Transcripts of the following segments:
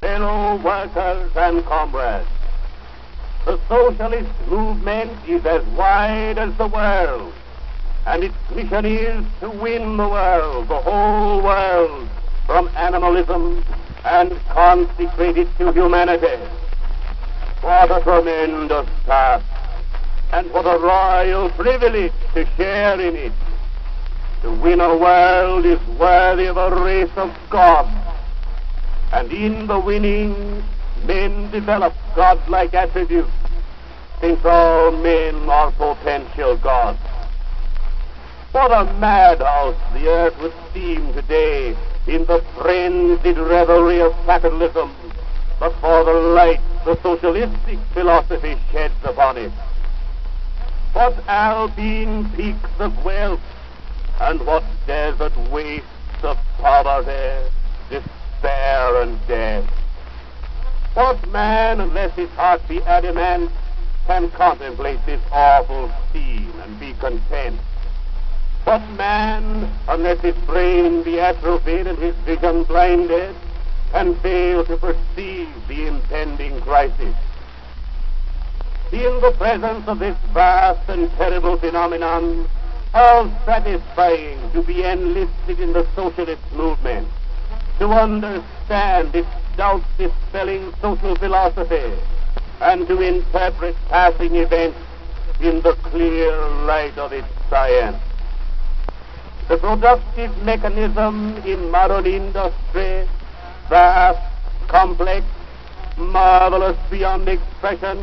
fellow workers and comrades. The socialist movement is as wide as the world, and its mission is to win the world, the whole world, from animalism and consecrate it to humanity. What a tremendous task, and what a royal privilege to share in it. To win a world is worthy of a race of gods, and in the winning, men develop godlike attributes, since all men are potential gods. What a madhouse the earth would seem today in the frenzied revelry of capitalism, but for the light the socialistic philosophy sheds upon it. What alpine peaks of wealth, and what desert wastes of poverty, despair, and death. What man, unless his heart be adamant, can contemplate this awful scene and be content? What man, unless his brain be atrophied and his vision blinded, can fail to perceive the impending crisis? In the presence of this vast and terrible phenomenon, how satisfying to be enlisted in the socialist movement, to understand its doubt-dispelling social philosophy, and to interpret passing events in the clear light of its science. The productive mechanism in modern industry, vast, complex, marvelous beyond expression,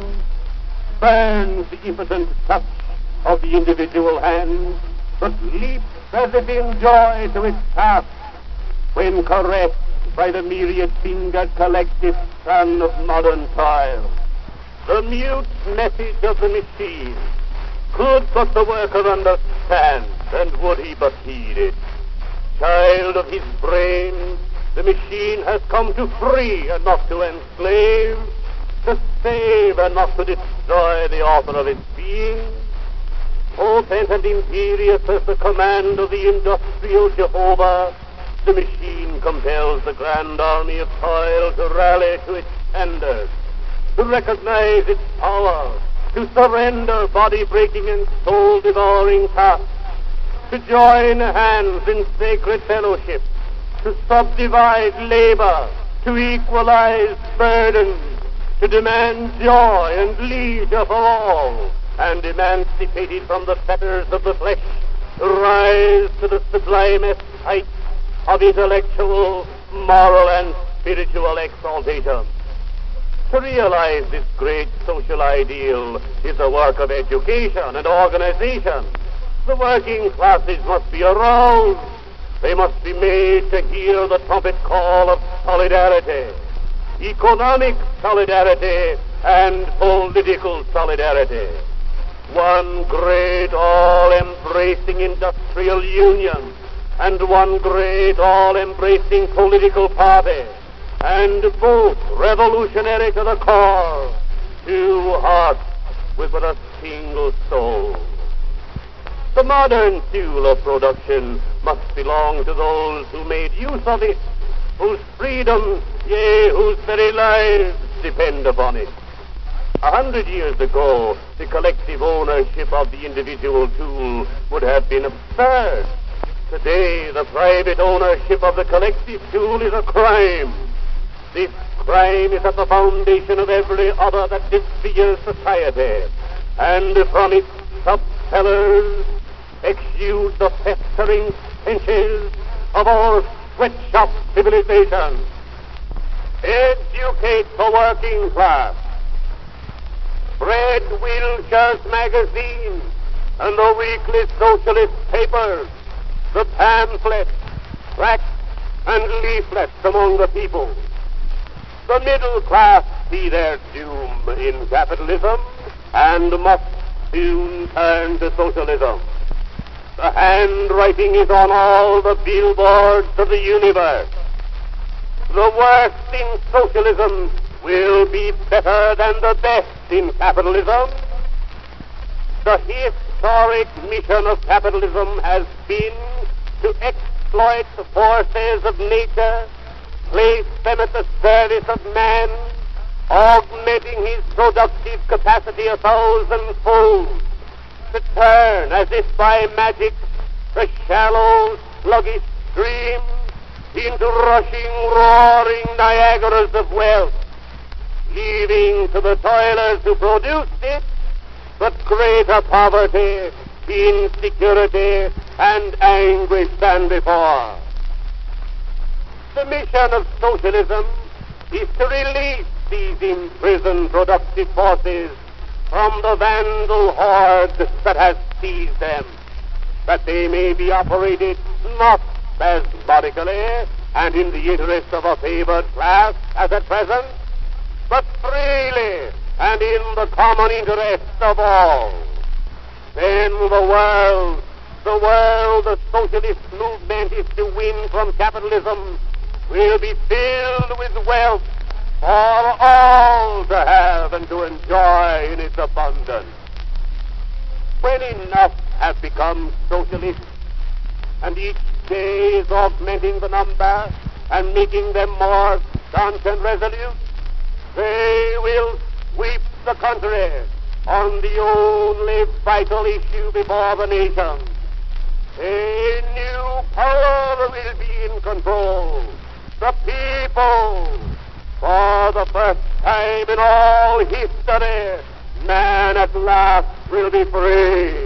burns the impotent touch of the individual hand, but leaps as if in joy to its task when caressed by the myriad-fingered collective sun of modern toil. The mute message of the machine, could but the worker understand, and would he but heed it. Child of his brain, the machine has come to free and not to enslave, to save and not to destroy the author of its being. Potent and imperious as the command of the industrial Jehovah, the machine compels the grand army of toil to rally to its standard, to recognize its power, to surrender body-breaking and soul-devouring tasks, to join hands in sacred fellowship, to subdivide labor, to equalize burdens, to demand joy and leisure for all, and emancipated from the fetters of the flesh, to rise to the sublimest heights of intellectual, moral, and spiritual exaltation. To realize this great social ideal is the work of education and organization. The working classes must be aroused. They must be made to hear the trumpet call of solidarity, economic solidarity, and political solidarity. One great all-embracing industrial union, and one great all-embracing political party, and both revolutionary to the core, two hearts with but a single soul. The modern fuel of production must belong to those who made use of it, whose freedom, yea, whose very lives depend upon it. 100 years ago, the collective ownership of the individual tool would have been absurd. Today, the private ownership of the collective tool is a crime. This crime is at the foundation of every other that disfigures society, and from its sub-cellars exude the festering stenches of our sweatshop civilization. Educate the working class. Spread Wilshire's magazine and the weekly socialist papers, the pamphlets, tracts, and leaflets among the people. The middle class see their doom in capitalism and must soon turn to socialism. The handwriting is on all the billboards of the universe. The worst in socialism will be better than the best in capitalism. The historic mission of capitalism has been to exploit the forces of nature, place them at the service of man, augmenting his productive capacity 1,000-fold, to turn, as if by magic, the shallow, sluggish stream into rushing, roaring Niagaras of wealth, leaving to the toilers who produced it but greater poverty, insecurity, and anguish than before. The mission of socialism is to release these imprisoned productive forces from the vandal horde that has seized them, that they may be operated not spasmodically and in the interest of a favored class as at present, but freely and in the common interest of all. Then the socialist movement is to win from capitalism, will be filled with wealth for all to have and to enjoy in its abundance. When enough have become socialists, and each day is augmenting the number and making them more staunch and resolute, they will sweep the country on the only vital issue before the nation. A new power will be in control. The people. For the first time in all history, man at last will be free.